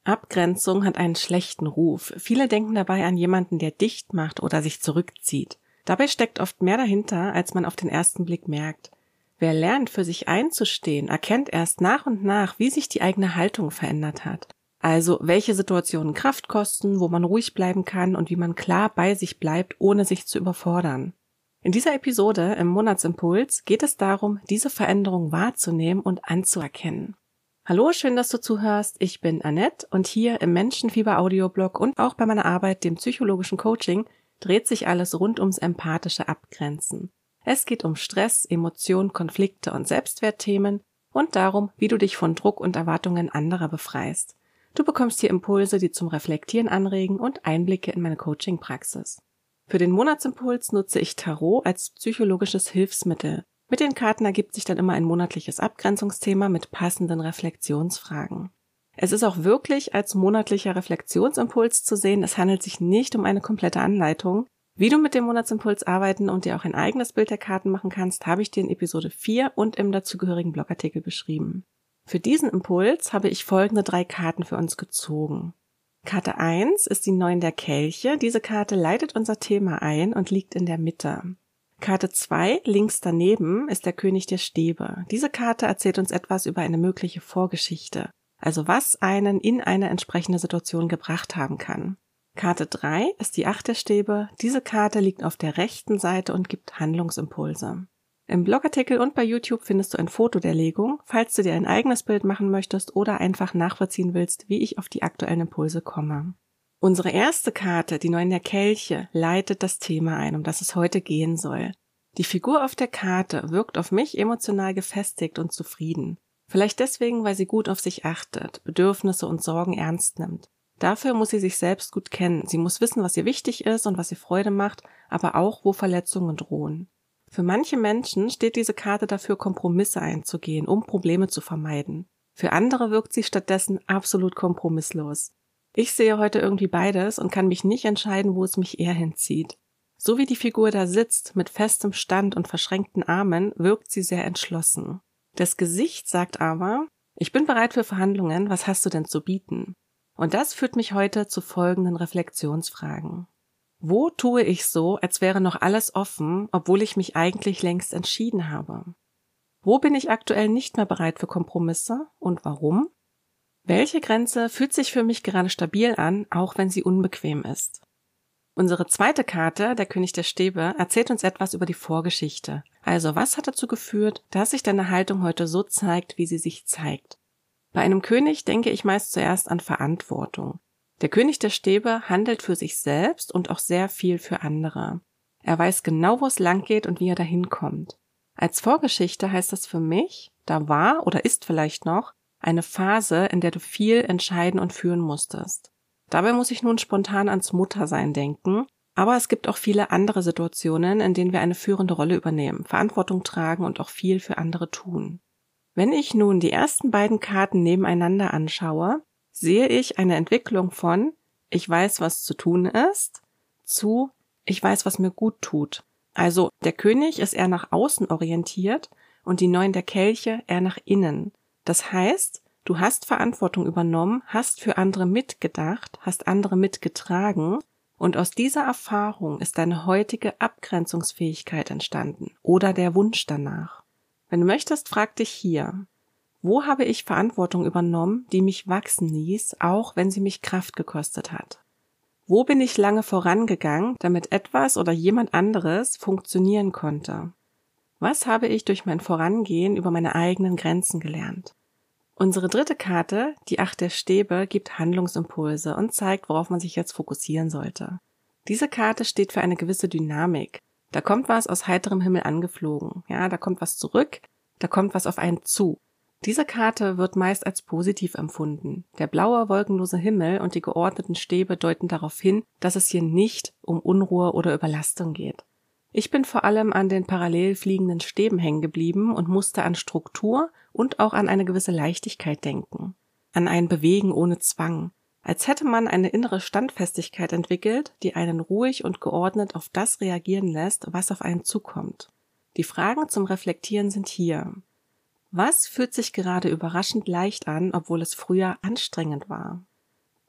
Abgrenzung hat einen schlechten Ruf. Viele denken dabei an jemanden, der dicht macht oder sich zurückzieht. Dabei steckt oft mehr dahinter, als man auf den ersten Blick merkt. Wer lernt, für sich einzustehen, erkennt erst nach und nach, wie sich die eigene Haltung verändert hat. Also, welche Situationen Kraft kosten, wo man ruhig bleiben kann und wie man klar bei sich bleibt, ohne sich zu überfordern. In dieser Episode im Monatsimpuls geht es darum, diese Veränderung wahrzunehmen und anzuerkennen. Hallo, schön, dass du zuhörst. Ich bin Annette und hier im Menschenfieber-Audioblog und auch bei meiner Arbeit, dem psychologischen Coaching, dreht sich alles rund ums empathische Abgrenzen. Es geht um Stress, Emotionen, Konflikte und Selbstwertthemen und darum, wie du dich von Druck und Erwartungen anderer befreist. Du bekommst hier Impulse, die zum Reflektieren anregen und Einblicke in meine Coaching-Praxis. Für den Monatsimpuls nutze ich Tarot als psychologisches Hilfsmittel. Mit den Karten ergibt sich dann immer ein monatliches Abgrenzungsthema mit passenden Reflexionsfragen. Es ist auch wirklich als monatlicher Reflexionsimpuls zu sehen. Es handelt sich nicht um eine komplette Anleitung. Wie du mit dem Monatsimpuls arbeiten und dir auch ein eigenes Bild der Karten machen kannst, habe ich dir in Episode 4 und im dazugehörigen Blogartikel beschrieben. Für diesen Impuls habe ich folgende 3 Karten für uns gezogen. Karte 1 ist die 9 der Kelche. Diese Karte leitet unser Thema ein und liegt in der Mitte. Karte 2, links daneben, ist der König der Stäbe. Diese Karte erzählt uns etwas über eine mögliche Vorgeschichte, also was einen in eine entsprechende Situation gebracht haben kann. Karte 3 ist die 8 der Stäbe. Diese Karte liegt auf der rechten Seite und gibt Handlungsimpulse. Im Blogartikel und bei YouTube findest du ein Foto der Legung, falls du dir ein eigenes Bild machen möchtest oder einfach nachvollziehen willst, wie ich auf die aktuellen Impulse komme. Unsere erste Karte, die 9 der Kelche, leitet das Thema ein, um das es heute gehen soll. Die Figur auf der Karte wirkt auf mich emotional gefestigt und zufrieden. Vielleicht deswegen, weil sie gut auf sich achtet, Bedürfnisse und Sorgen ernst nimmt. Dafür muss sie sich selbst gut kennen. Sie muss wissen, was ihr wichtig ist und was ihr Freude macht, aber auch, wo Verletzungen drohen. Für manche Menschen steht diese Karte dafür, Kompromisse einzugehen, um Probleme zu vermeiden. Für andere wirkt sie stattdessen absolut kompromisslos. Ich sehe heute irgendwie beides und kann mich nicht entscheiden, wo es mich eher hinzieht. So wie die Figur da sitzt, mit festem Stand und verschränkten Armen, wirkt sie sehr entschlossen. Das Gesicht sagt aber, ich bin bereit für Verhandlungen, was hast du denn zu bieten? Und das führt mich heute zu folgenden Reflexionsfragen. Wo tue ich so, als wäre noch alles offen, obwohl ich mich eigentlich längst entschieden habe? Wo bin ich aktuell nicht mehr bereit für Kompromisse und warum? Welche Grenze fühlt sich für mich gerade stabil an, auch wenn sie unbequem ist? Unsere zweite Karte, der König der Stäbe, erzählt uns etwas über die Vorgeschichte. Also, was hat dazu geführt, dass sich deine Haltung heute so zeigt, wie sie sich zeigt? Bei einem König denke ich meist zuerst an Verantwortung. Der König der Stäbe handelt für sich selbst und auch sehr viel für andere. Er weiß genau, wo es lang geht und wie er dahin kommt. Als Vorgeschichte heißt das für mich, da war oder ist vielleicht noch eine Phase, in der du viel entscheiden und führen musstest. Dabei muss ich nun spontan ans Muttersein denken, aber es gibt auch viele andere Situationen, in denen wir eine führende Rolle übernehmen, Verantwortung tragen und auch viel für andere tun. Wenn ich nun die ersten beiden Karten nebeneinander anschaue, sehe ich eine Entwicklung von ich weiß, was zu tun ist, zu ich weiß, was mir gut tut. Also der König ist eher nach außen orientiert und die 9 der Kelche eher nach innen. Das heißt, du hast Verantwortung übernommen, hast für andere mitgedacht, hast andere mitgetragen und aus dieser Erfahrung ist deine heutige Abgrenzungsfähigkeit entstanden oder der Wunsch danach. Wenn du möchtest, frag dich hier, wo habe ich Verantwortung übernommen, die mich wachsen ließ, auch wenn sie mich Kraft gekostet hat? Wo bin ich lange vorangegangen, damit etwas oder jemand anderes funktionieren konnte? Was habe ich durch mein Vorangehen über meine eigenen Grenzen gelernt? Unsere dritte Karte, die 8 der Stäbe, gibt Handlungsimpulse und zeigt, worauf man sich jetzt fokussieren sollte. Diese Karte steht für eine gewisse Dynamik. Da kommt was aus heiterem Himmel angeflogen. Ja, da kommt was zurück, da kommt was auf einen zu. Diese Karte wird meist als positiv empfunden. Der blaue, wolkenlose Himmel und die geordneten Stäbe deuten darauf hin, dass es hier nicht um Unruhe oder Überlastung geht. Ich bin vor allem an den parallel fliegenden Stäben hängen geblieben und musste an Struktur und auch an eine gewisse Leichtigkeit denken. An ein Bewegen ohne Zwang. Als hätte man eine innere Standfestigkeit entwickelt, die einen ruhig und geordnet auf das reagieren lässt, was auf einen zukommt. Die Fragen zum Reflektieren sind hier. Was fühlt sich gerade überraschend leicht an, obwohl es früher anstrengend war?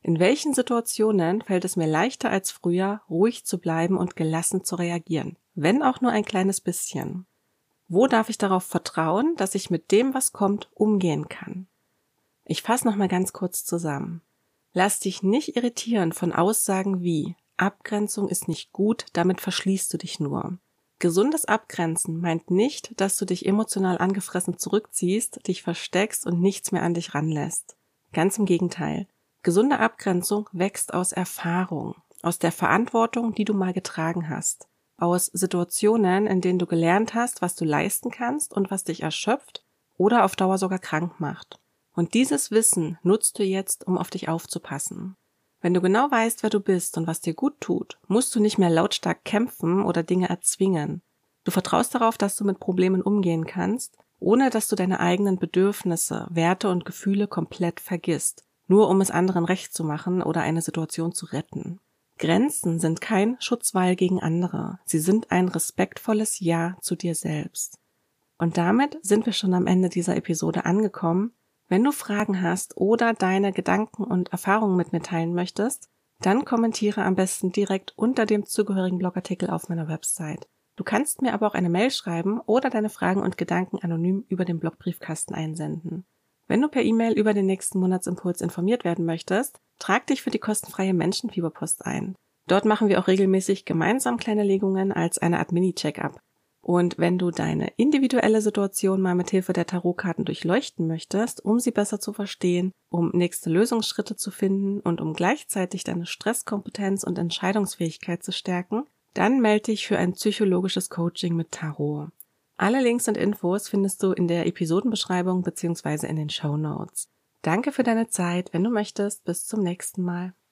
In welchen Situationen fällt es mir leichter als früher, ruhig zu bleiben und gelassen zu reagieren, wenn auch nur ein kleines bisschen? Wo darf ich darauf vertrauen, dass ich mit dem, was kommt, umgehen kann? Ich fasse nochmal ganz kurz zusammen. Lass dich nicht irritieren von Aussagen wie Abgrenzung ist nicht gut, damit verschließt du dich nur. Gesundes Abgrenzen meint nicht, dass du dich emotional angefressen zurückziehst, dich versteckst und nichts mehr an dich ranlässt. Ganz im Gegenteil. Gesunde Abgrenzung wächst aus Erfahrung, aus der Verantwortung, die du mal getragen hast, aus Situationen, in denen du gelernt hast, was du leisten kannst und was dich erschöpft oder auf Dauer sogar krank macht. Und dieses Wissen nutzt du jetzt, um auf dich aufzupassen. Wenn du genau weißt, wer du bist und was dir gut tut, musst du nicht mehr lautstark kämpfen oder Dinge erzwingen. Du vertraust darauf, dass du mit Problemen umgehen kannst, ohne dass du deine eigenen Bedürfnisse, Werte und Gefühle komplett vergisst, nur um es anderen recht zu machen oder eine Situation zu retten. Grenzen sind kein Schutzwall gegen andere, sie sind ein respektvolles Ja zu dir selbst. Und damit sind wir schon am Ende dieser Episode angekommen. Wenn du Fragen hast oder deine Gedanken und Erfahrungen mit mir teilen möchtest, dann kommentiere am besten direkt unter dem zugehörigen Blogartikel auf meiner Website. Du kannst mir aber auch eine Mail schreiben oder deine Fragen und Gedanken anonym über den Blogbriefkasten einsenden. Wenn du per E-Mail über den nächsten Monatsimpuls informiert werden möchtest, trag dich für die kostenfreie Menschenfieberpost ein. Dort machen wir auch regelmäßig gemeinsam kleine Legungen als eine Art Mini-Check-up. Und wenn du deine individuelle Situation mal mit Hilfe der Tarotkarten durchleuchten möchtest, um sie besser zu verstehen, um nächste Lösungsschritte zu finden und um gleichzeitig deine Stresskompetenz und Entscheidungsfähigkeit zu stärken, dann melde dich für ein psychologisches Coaching mit Tarot. Alle Links und Infos findest du in der Episodenbeschreibung bzw. in den Shownotes. Danke für deine Zeit. Wenn du möchtest, bis zum nächsten Mal.